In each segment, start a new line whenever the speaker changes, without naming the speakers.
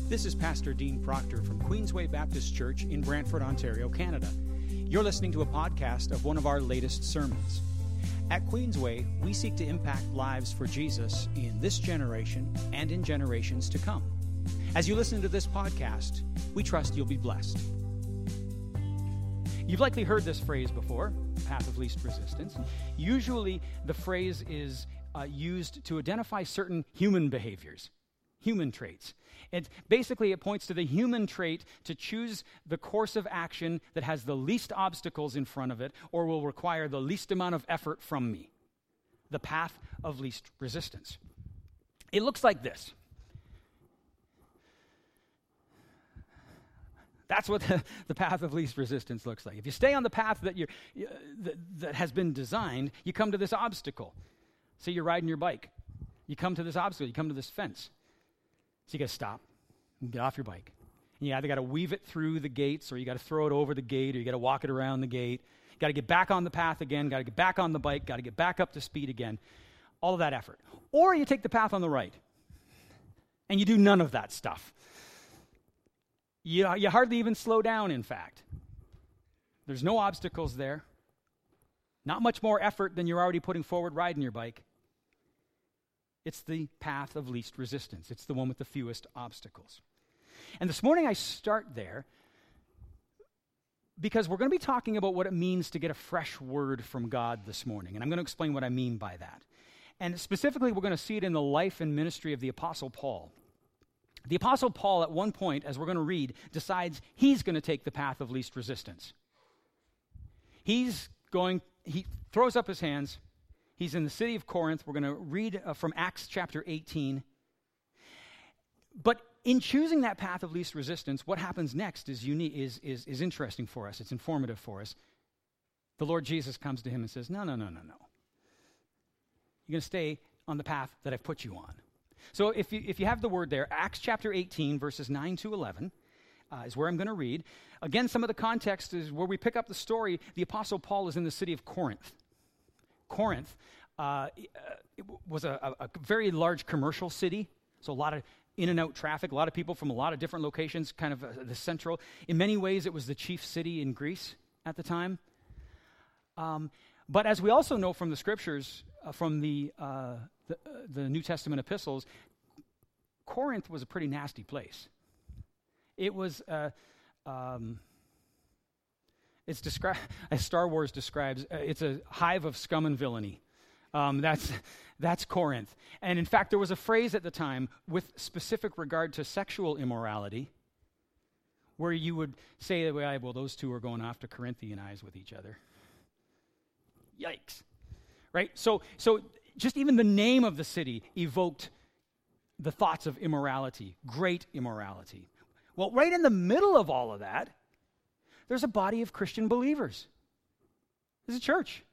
This is Pastor Dean Proctor from Queensway Baptist Church in Brantford, Ontario, Canada. You're listening to a podcast of one of our latest sermons. At Queensway, we seek to impact lives for Jesus in this generation and in generations to come. As you listen to this podcast, we trust you'll be blessed. You've likely heard this phrase before, path of least resistance. Usually, the phrase is used to identify certain human behaviors, human traits. It points to the human trait to choose the course of action that has the least obstacles in front of it or will require the least amount of effort from me. The path of least resistance. It looks like this. That's what the path of least resistance looks like. If you stay on the path that has been designed, you come to this obstacle. Say you're riding your bike. You come to this obstacle. You come to this fence. So you got to stop and get off your bike. And you either got to weave it through the gates, or you got to throw it over the gate, or you got to walk it around the gate. You got to get back on the path again, got to get back on the bike, got to get back up to speed again. All of that effort. Or you take the path on the right, and you do none of that stuff. You hardly even slow down, in fact. There's no obstacles there. Not much more effort than you're already putting forward riding your bike. It's the path of least resistance. It's the one with the fewest obstacles. And this morning I start there because we're going to be talking about what it means to get a fresh word from God this morning. And I'm going to explain what I mean by that. And specifically, we're going to see it in the life and ministry of the Apostle Paul. The Apostle Paul, at one point, as we're going to read, decides he's going to take the path of least resistance. He throws up his hands. He's in the city of Corinth. We're going to read from Acts chapter 18. But in choosing that path of least resistance, what happens next is unique, is interesting for us. It's informative for us. The Lord Jesus comes to him and says, No. You're going to stay on the path that I've put you on. So if you have the word there, Acts chapter 18, verses 9 to 11, is where I'm going to read. Again, some of the context is where we pick up the story. The Apostle Paul is in the city of Corinth. Corinth it was a very large commercial city, so a lot of in and out traffic, a lot of people from a lot of different locations, kind of the central. In many ways, it was the chief city in Greece at the time. But as we also know from the scriptures, from the New Testament epistles, Corinth was a pretty nasty place. It was, it's described, as Star Wars describes, it's a hive of scum and villainy. That's Corinth. And in fact, there was a phrase at the time with specific regard to sexual immorality where you would say, well, those two are going off to Corinthianize with each other. Yikes. Right? So just even the name of the city evoked the thoughts of immorality, great immorality. Well, right in the middle of all of that, there's a body of Christian believers. There's a church.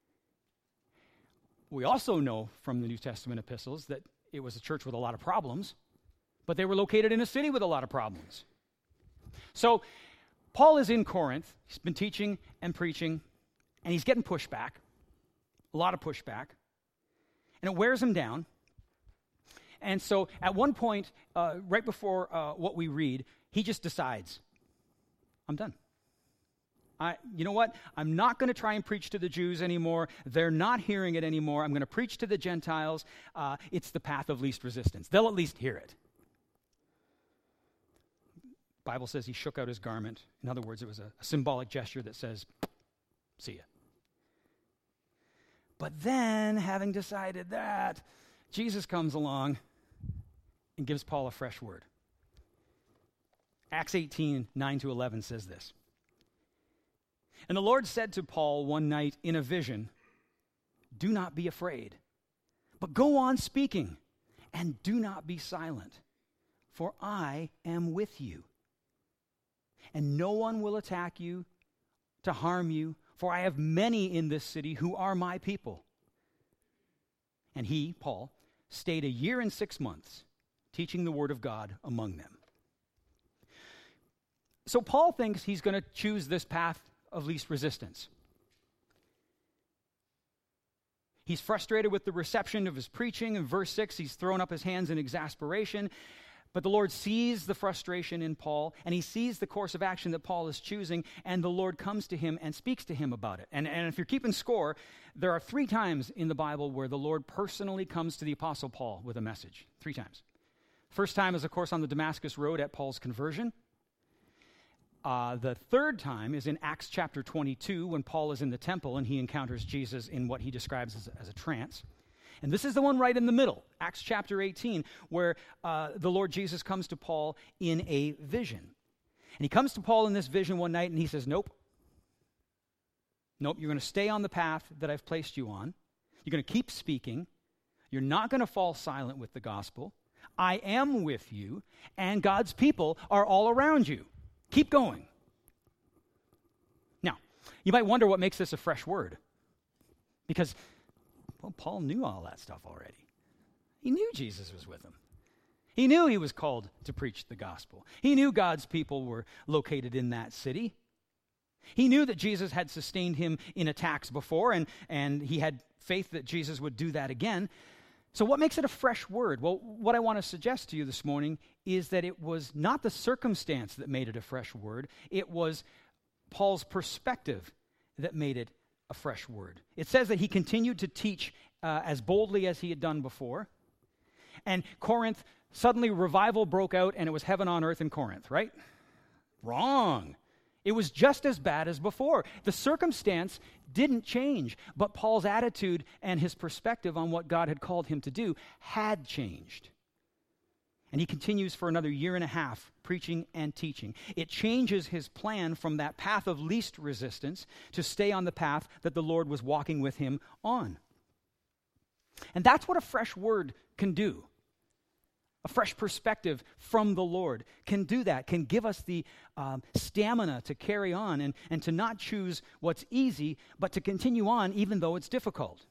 We also know from the New Testament epistles that it was a church with a lot of problems, but they were located in a city with a lot of problems. So Paul is in Corinth. He's been teaching and preaching, and he's getting pushback, a lot of pushback, and it wears him down. And so at one point, right before what we read, he just decides, I'm done. You know what? I'm not going to try and preach to the Jews anymore. They're not hearing it anymore. I'm going to preach to the Gentiles. It's the path of least resistance. They'll at least hear it. The Bible says he shook out his garment. In other words, it was a symbolic gesture that says, see ya. But then, having decided that, Jesus comes along and gives Paul a fresh word. Acts 18, 9 to 11 says this. And the Lord said to Paul one night in a vision, do not be afraid, but go on speaking, and do not be silent, for I am with you. And no one will attack you to harm you, for I have many in this city who are my people. And he, Paul, stayed 1 year and 6 months, teaching the word of God among them. So Paul thinks he's going to choose this path of least resistance. He's frustrated with the reception of his preaching. In verse 6, he's thrown up his hands in exasperation. But the Lord sees the frustration in Paul, and he sees the course of action that Paul is choosing, and the Lord comes to him and speaks to him about it. And if you're keeping score, there are 3 times in the Bible where the Lord personally comes to the Apostle Paul with a message. 3 times. First time is, of course, on the Damascus Road at Paul's conversion. The 3rd time is in Acts chapter 22 when Paul is in the temple and he encounters Jesus in what he describes as a trance. And this is the one right in the middle, Acts chapter 18, where the Lord Jesus comes to Paul in a vision. And he comes to Paul in this vision one night and he says, nope, you're going to stay on the path that I've placed you on. You're going to keep speaking. You're not going to fall silent with the gospel. I am with you, and God's people are all around you. Keep going. Now, you might wonder what makes this a fresh word. Because, well, Paul knew all that stuff already. He knew Jesus was with him. He knew he was called to preach the gospel. He knew God's people were located in that city. He knew that Jesus had sustained him in attacks before, and he had faith that Jesus would do that again. So what makes it a fresh word? Well, what I want to suggest to you this morning is that it was not the circumstance that made it a fresh word. It was Paul's perspective that made it a fresh word. It says that he continued to teach as boldly as he had done before. And Corinth, suddenly revival broke out, and it was heaven on earth in Corinth, right? Wrong. It was just as bad as before. The circumstance didn't change, but Paul's attitude and his perspective on what God had called him to do had changed. And he continues for another 1.5 years preaching and teaching. It changes his plan from that path of least resistance to stay on the path that the Lord was walking with him on. And that's what a fresh word can do. A fresh perspective from the Lord can do that, can give us the stamina to carry on and to not choose what's easy, but to continue on even though it's difficult.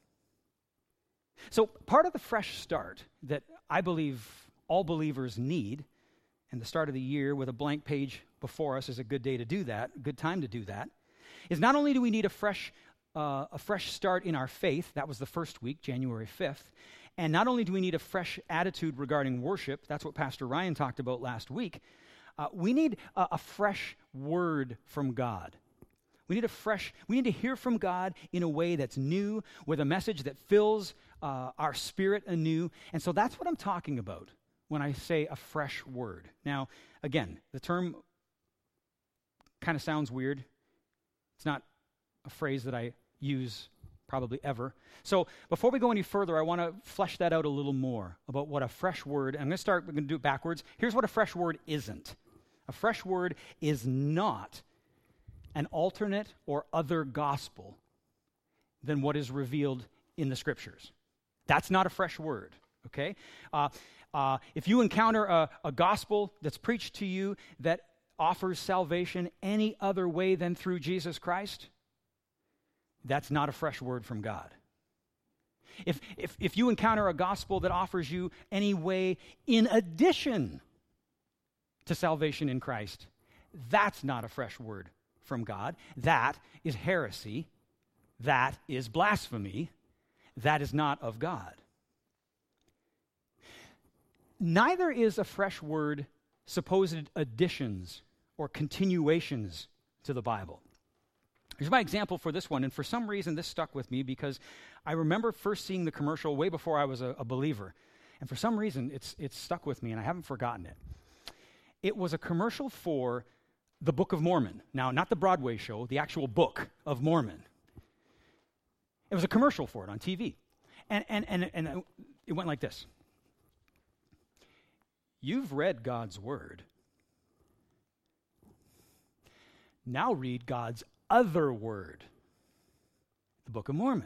So part of the fresh start that I believe all believers need, and the start of the year with a blank page before us is a good day to do that, a good time to do that, is not only do we need a fresh start in our faith, that was the first week, January 5th, and not only do we need a fresh attitude regarding worship, that's what Pastor Ryan talked about last week, we need a fresh word from God. We need to hear from God in a way that's new, with a message that fills our spirit anew. And so that's what I'm talking about when I say a fresh word. Now, again, the term kind of sounds weird. It's not a phrase that I use probably ever. So before we go any further, I want to flesh that out a little more about what a fresh word, we're going to do it backwards. Here's what a fresh word isn't. A fresh word is not an alternate or other gospel than what is revealed in the Scriptures. That's not a fresh word, okay? If you encounter a gospel that's preached to you that offers salvation any other way than through Jesus Christ, that's not a fresh word from God. If you encounter a gospel that offers you any way in addition to salvation in Christ, that's not a fresh word from God. That is heresy. That is blasphemy. That is not of God. Neither is a fresh word supposed additions or continuations to the Bible. Here's my example for this one, and for some reason this stuck with me because I remember first seeing the commercial way before I was a believer, and for some reason it's stuck with me, and I haven't forgotten it. It was a commercial for the Book of Mormon. Now, not the Broadway show, the actual Book of Mormon. It was a commercial for it on TV, and it went like this. You've read God's Word. Now read God's other word, the Book of Mormon.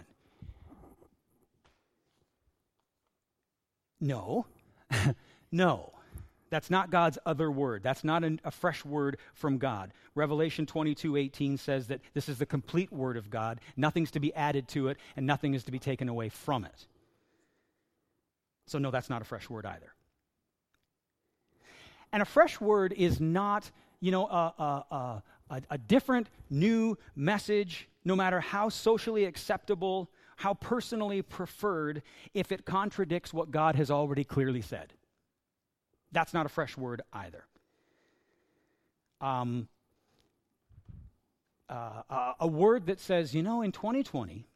No, no, that's not God's other word. That's not a fresh word from God. Revelation 22:18 says that this is the complete word of God. Nothing's to be added to it, and nothing is to be taken away from it. So no, that's not a fresh word either. And a fresh word is not, a different, new message, no matter how socially acceptable, how personally preferred, if it contradicts what God has already clearly said. That's not a fresh word either. A word that says, in 2020,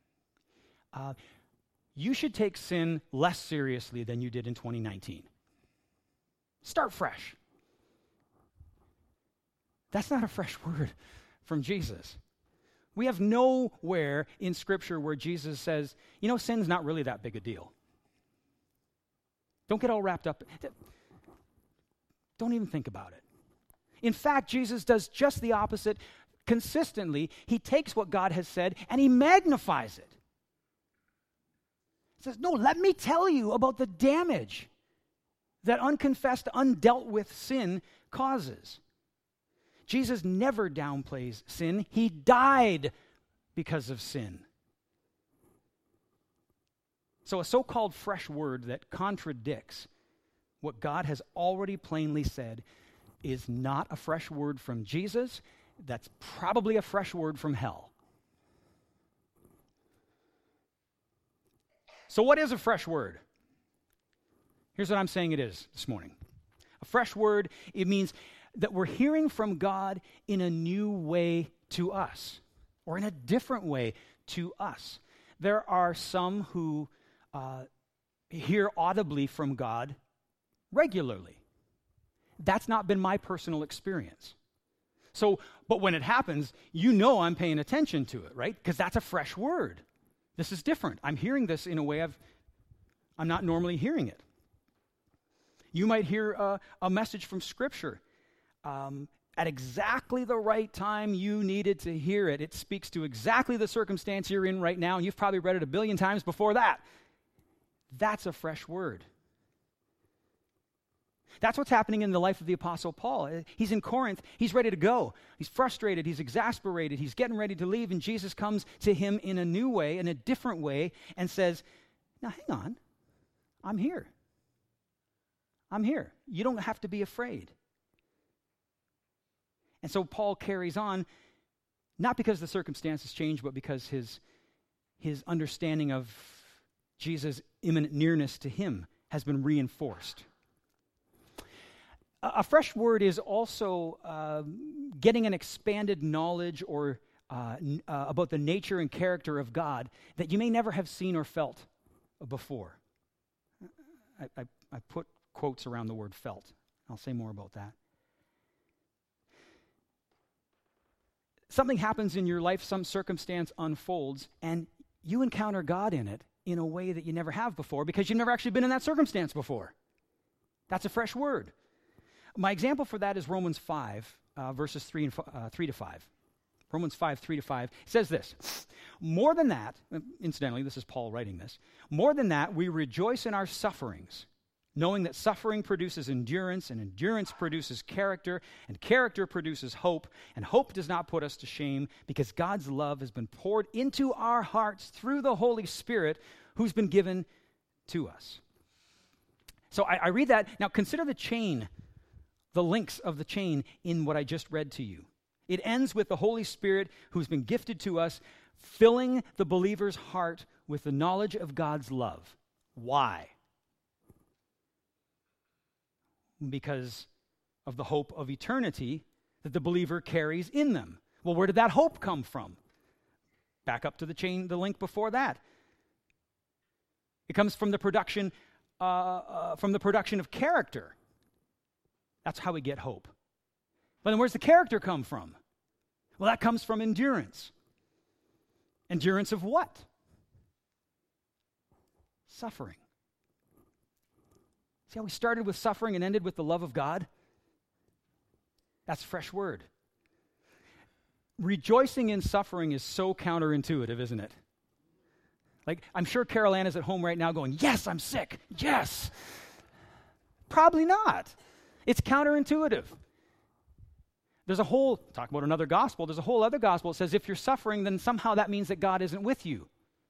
you should take sin less seriously than you did in 2019. Start fresh. That's not a fresh word from Jesus. We have nowhere in Scripture where Jesus says, sin's not really that big a deal. Don't get all wrapped up. Don't even think about it. In fact, Jesus does just the opposite consistently. He takes what God has said and he magnifies it. He says, no, let me tell you about the damage that unconfessed, undealt with sin causes. Jesus never downplays sin. He died because of sin. So a so-called fresh word that contradicts what God has already plainly said is not a fresh word from Jesus. That's probably a fresh word from hell. So what is a fresh word? Here's what I'm saying it is this morning. A fresh word, it means that we're hearing from God in a new way to us, or in a different way to us. There are some who hear audibly from God regularly. That's not been my personal experience. So, but when it happens, I'm paying attention to it, right? Because that's a fresh word. This is different. I'm hearing this in a way I'm not normally hearing it. You might hear a message from Scripture at exactly the right time you needed to hear it. It speaks to exactly the circumstance you're in right now, and you've probably read it a billion times before that. That's a fresh word. That's what's happening in the life of the Apostle Paul. He's in Corinth. He's ready to go. He's frustrated. He's exasperated. He's getting ready to leave, and Jesus comes to him in a new way, in a different way, and says, now hang on. I'm here. I'm here. You don't have to be afraid. And so Paul carries on, not because the circumstances change, but because his understanding of Jesus' imminent nearness to him has been reinforced. A fresh word is also getting an expanded knowledge or about the nature and character of God that you may never have seen or felt before. I put quotes around the word felt. I'll say more about that. Something happens in your life, some circumstance unfolds, and you encounter God in it in a way that you never have before because you've never actually been in that circumstance before. That's a fresh word. My example for that is Romans 5, verses 3 to 5. Romans 5, 3 to 5 says this, more than that, incidentally, this is Paul writing this, more than that, we rejoice in our sufferings, knowing that suffering produces endurance, and endurance produces character, and character produces hope, and hope does not put us to shame, because God's love has been poured into our hearts through the Holy Spirit who's been given to us. So I read that. Now consider the chain, the links of the chain in what I just read to you. It ends with the Holy Spirit who's been gifted to us, filling the believer's heart with the knowledge of God's love. Why? Because of the hope of eternity that the believer carries in them. Well, where did that hope come from? Back up to the chain, the link before that. It comes from the production of character. That's how we get hope. But then where's the character come from? Well, that comes from endurance. Endurance of what? Suffering. See how we started with suffering and ended with the love of God? That's a fresh word. Rejoicing in suffering is so counterintuitive, isn't it? Like, I'm sure Carol Ann is at home right now going, yes, I'm sick. Yes. Probably not. It's counterintuitive. There's a whole, talk about another gospel, there's a whole other gospel that says if you're suffering, then somehow that means that God isn't with you.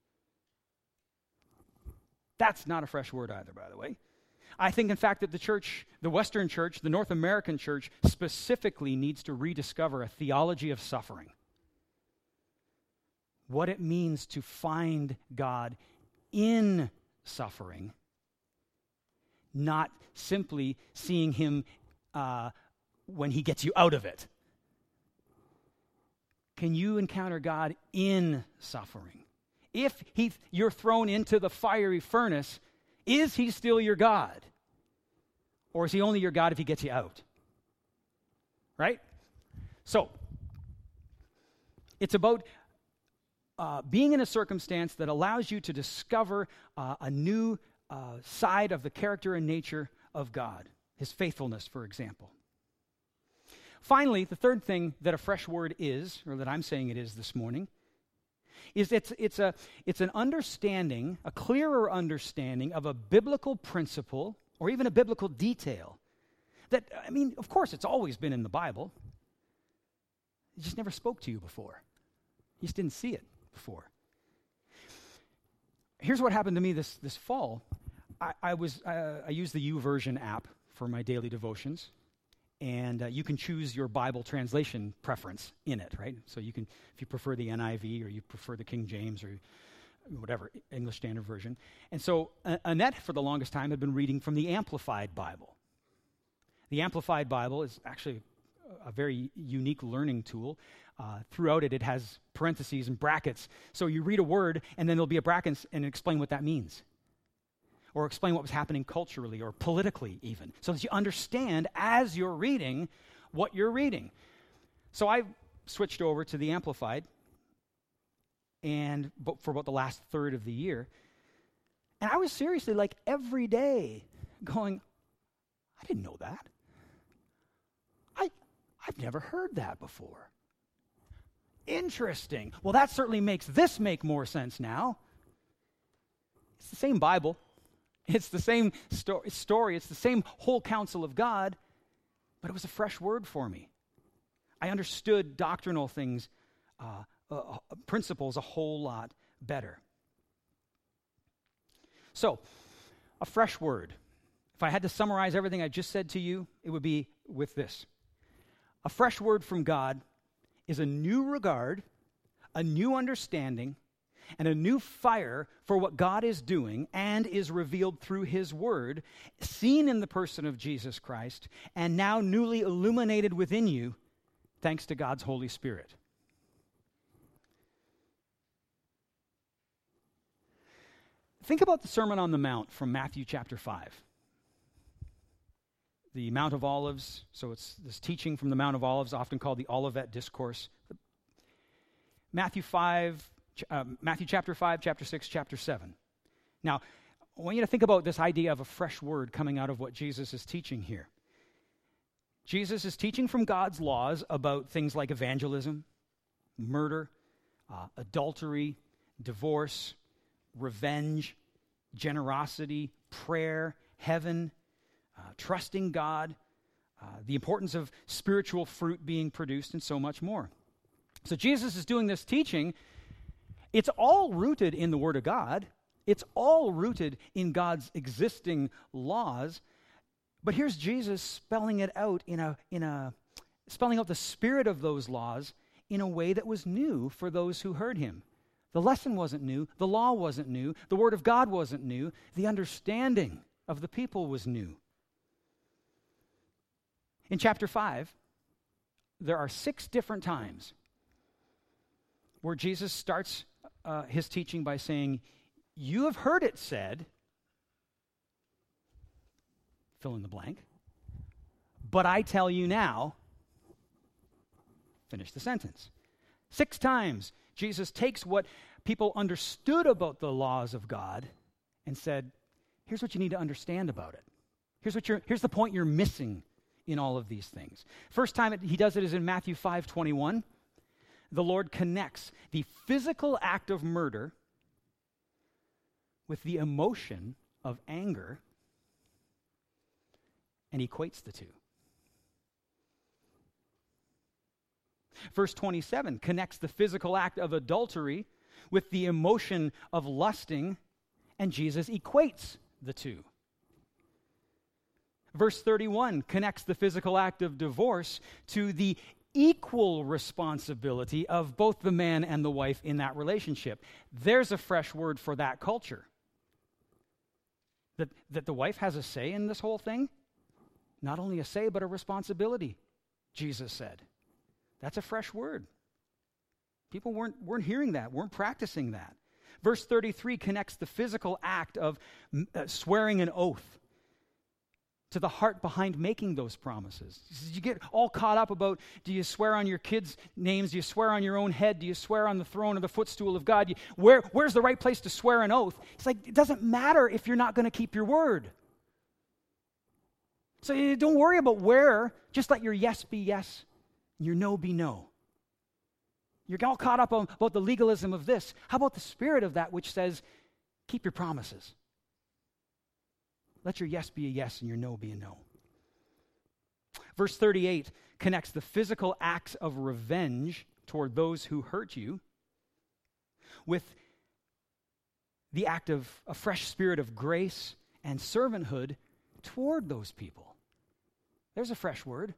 That's not a fresh word either, by the way. I think, in fact, that the church, the Western church, the North American church, specifically needs to rediscover a theology of suffering. What it means to find God in suffering, not simply seeing him when he gets you out of it. Can you encounter God in suffering? If you're thrown into the fiery furnace, is he still your God? Or is he only your God if he gets you out? Right? So, it's about being in a circumstance that allows you to discover a new side of the character and nature of God, his faithfulness, for example. Finally, the third thing that a fresh word is, or that I'm saying it is this morning, is it's an understanding, a clearer understanding of a biblical principle or even a biblical detail that, I mean, of course, it's always been in the Bible. It just never spoke to you before. You just didn't see it before. Here's what happened to me this fall. I used the YouVersion app for my daily devotions, and you can choose your Bible translation preference in it, right? So you can, if you prefer the NIV or you prefer the King James or whatever, English Standard Version. And so Annette, for the longest time, had been reading from the Amplified Bible. The Amplified Bible is actually a very unique learning tool. Throughout it, it has parentheses and brackets. So you read a word, and then there'll be a bracket and explain what that means. Or explain what was happening culturally or politically even, so that you understand as you're reading what you're reading. So I switched over to the Amplified for about the last third of the year. And I was seriously, like, every day going, I didn't know that. I've never heard that before. Interesting. Well, that certainly makes this make more sense now. It's the same Bible. It's the same story. It's the same whole counsel of God, but it was a fresh word for me. I understood doctrinal things, principles a whole lot better. So, a fresh word. If I had to summarize everything I just said to you, it would be with this. A fresh word from God is a new regard, a new understanding, and a new fire for what God is doing and is revealed through his word, seen in the person of Jesus Christ, and now newly illuminated within you, thanks to God's Holy Spirit. Think about the Sermon on the Mount from Matthew chapter 5. The Mount of Olives, so it's this teaching from the Mount of Olives, often called the Olivet Discourse. Matthew chapter 5, chapter 6, chapter 7. Now, I want you to think about this idea of a fresh word coming out of what Jesus is teaching here. Jesus is teaching from God's laws about things like evangelism, murder, adultery, divorce, revenge, generosity, prayer, heaven, trusting God, the importance of spiritual fruit being produced, and so much more. So Jesus is doing this teaching. It's all rooted in the Word of God. It's all rooted in God's existing laws. But here's Jesus spelling it out spelling out the spirit of those laws in a way that was new for those who heard him. The lesson wasn't new. The law wasn't new. The Word of God wasn't new. The understanding of the people was new. In chapter 5, there are 6 different times where Jesus starts his teaching by saying, you have heard it said, fill in the blank, but I tell you now, finish the sentence. 6 times, Jesus takes what people understood about the laws of God and said, here's what you need to understand about it. Here's the point you're missing in all of these things. First time he does it is in Matthew 5:21. The Lord connects the physical act of murder with the emotion of anger and equates the two. Verse 27 connects the physical act of adultery with the emotion of lusting, and Jesus equates the two. Verse 31 connects the physical act of divorce to the equal responsibility of both the man and the wife in that relationship. There's a fresh word for that culture. that the wife has a say in this whole thing? Not only a say, but a responsibility, Jesus said. That's a fresh word. People weren't hearing that, weren't practicing that. Verse 33 connects the physical act of swearing an oath to the heart behind making those promises. You get all caught up about, do you swear on your kids' names? Do you swear on your own head? Do you swear on the throne or the footstool of God? Where's the right place to swear an oath? It's like, it doesn't matter if you're not going to keep your word. So you don't worry about where, just let your yes be yes, and your no be no. You're all caught up about the legalism of this. How about the spirit of that which says, keep your promises? Let your yes be a yes and your no be a no. Verse 38 connects the physical acts of revenge toward those who hurt you with the act of a fresh spirit of grace and servanthood toward those people. There's a fresh word.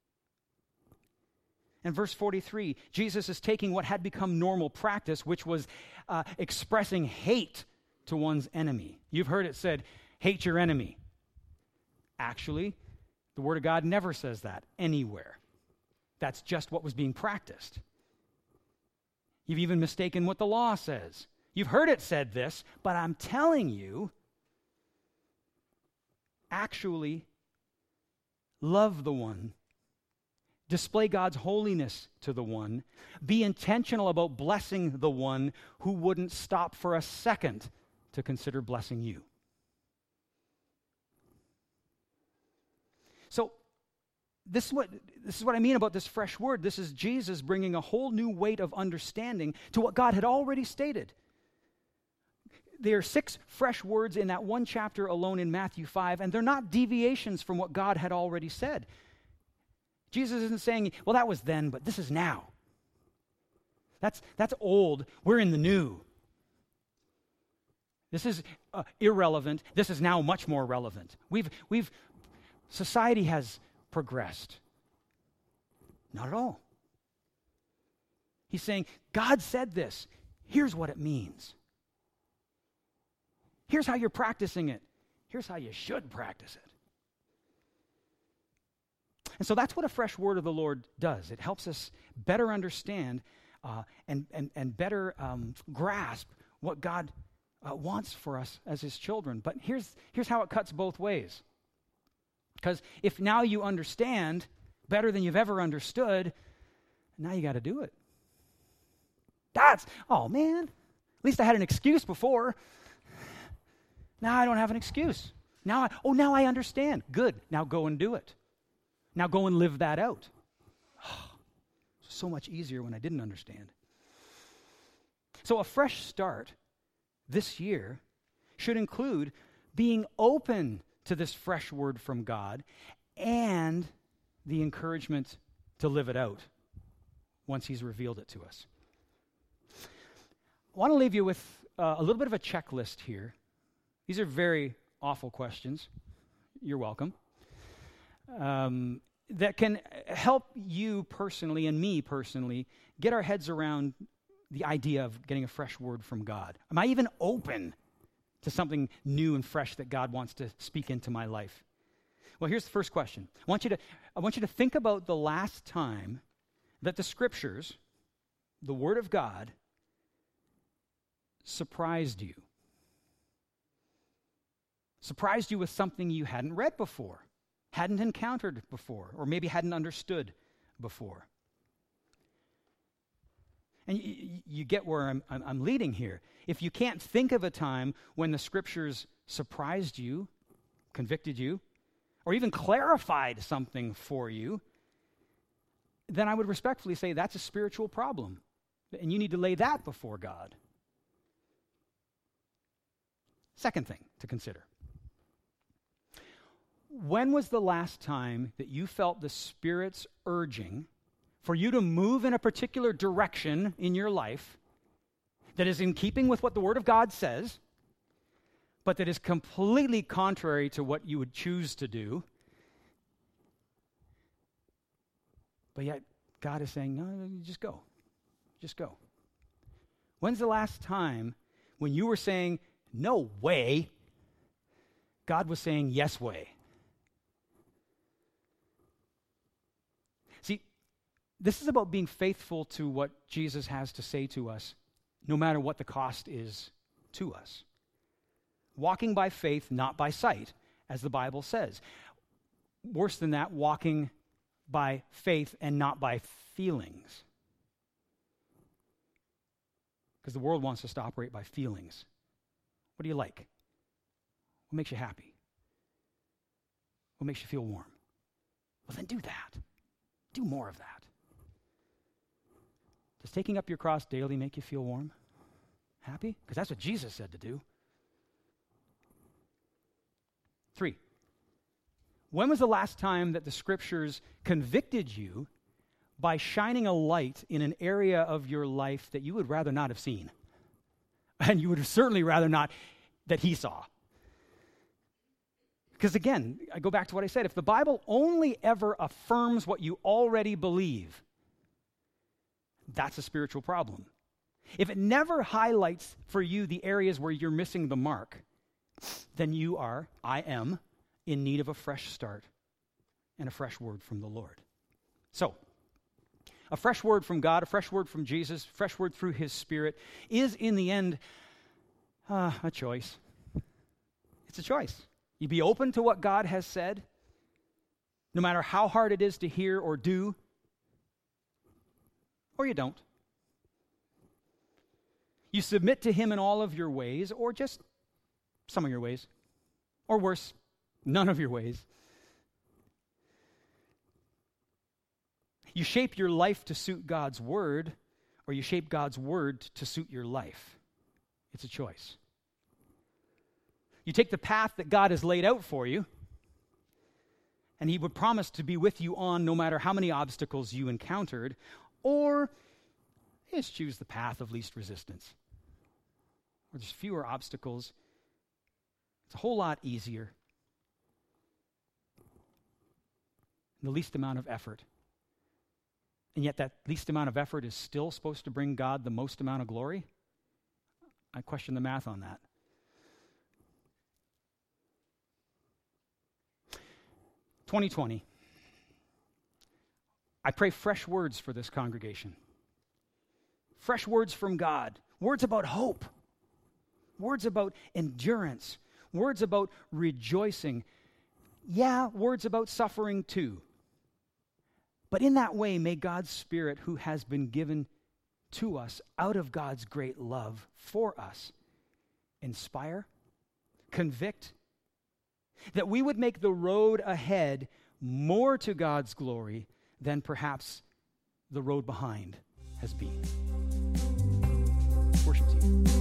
In verse 43, Jesus is taking what had become normal practice, which was expressing hate to one's enemy. You've heard it said, hate your enemy. Actually, the Word of God never says that anywhere. That's just what was being practiced. You've even mistaken what the law says. You've heard it said this, but I'm telling you, actually, love the one. Display God's holiness to the one. Be intentional about blessing the one who wouldn't stop for a second to consider blessing you. So, this is what I mean about this fresh word. This is Jesus bringing a whole new weight of understanding to what God had already stated. There are 6 fresh words in that one chapter alone in Matthew 5, and they're not deviations from what God had already said. Jesus isn't saying, well, that was then, but this is now. That's old. We're in the new. This is irrelevant. This is now much more relevant. Society has progressed. Not at all. He's saying, God said this. Here's what it means. Here's how you're practicing it. Here's how you should practice it. And so that's what a fresh word of the Lord does. It helps us better understand and better grasp what God wants for us as his children. But here's how it cuts both ways. Because if now you understand better than you've ever understood, now you got to do it. Oh man, at least I had an excuse before. Now I don't have an excuse. Now I understand. Good, now go and do it. Now go and live that out. Oh, so much easier when I didn't understand. So a fresh start this year should include being open to this fresh word from God and the encouragement to live it out once he's revealed it to us. I want to leave you with a little bit of a checklist here. These are very awful questions. You're welcome. That can help you personally and me personally get our heads around the idea of getting a fresh word from God. Am I even open to something new and fresh that God wants to speak into my life? Well, here's the first question. I want you to think about the last time that the Scriptures, the Word of God, surprised you. Surprised you with something you hadn't read before, hadn't encountered before, or maybe hadn't understood before. And you get where I'm leading here. If you can't think of a time when the Scriptures surprised you, convicted you, or even clarified something for you, then I would respectfully say that's a spiritual problem. And you need to lay that before God. Second thing to consider. When was the last time that you felt the Spirit's urging for you to move in a particular direction in your life that is in keeping with what the Word of God says, but that is completely contrary to what you would choose to do, but yet God is saying, no, just go. Just go. When's the last time when you were saying, no way, God was saying, yes way. See, this is about being faithful to what Jesus has to say to us, no matter what the cost is to us. Walking by faith, not by sight, as the Bible says. Worse than that, walking by faith and not by feelings. Because the world wants us to operate by feelings. What do you like? What makes you happy? What makes you feel warm? Well, then do that. Do more of that. Does taking up your cross daily make you feel warm? Happy? Because that's what Jesus said to do. 3, when was the last time that the Scriptures convicted you by shining a light in an area of your life that you would rather not have seen? And you would certainly rather not that he saw. Because again, I go back to what I said. If the Bible only ever affirms what you already believe, that's a spiritual problem. If it never highlights for you the areas where you're missing the mark, then I am, in need of a fresh start and a fresh word from the Lord. So, a fresh word from God, a fresh word from Jesus, a fresh word through his Spirit is, in the end, a choice. It's a choice. You be open to what God has said, no matter how hard it is to hear or do, or you don't. You submit to him in all of your ways, or just some of your ways, or worse, none of your ways. You shape your life to suit God's word, or you shape God's word to suit your life. It's a choice. You take the path that God has laid out for you, and he would promise to be with you on no matter how many obstacles you encountered, or you just choose the path of least resistance, where there's fewer obstacles. It's a whole lot easier. The least amount of effort. And yet that least amount of effort is still supposed to bring God the most amount of glory? I question the math on that. "2020. I pray fresh words for this congregation. Fresh words from God. Words about hope. Words about endurance. Words about rejoicing. Yeah, words about suffering too. But in that way, may God's Spirit, who has been given to us out of God's great love for us, inspire, convict, that we would make the road ahead more to God's glory than perhaps the road behind has been." Worship team.